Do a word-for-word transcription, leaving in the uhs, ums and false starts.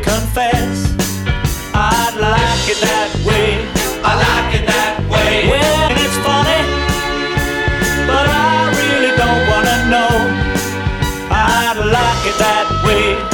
confess, I'd like it that way. I like it that way. Well, it's funny, but I really don't wanna know. I'd like it that way.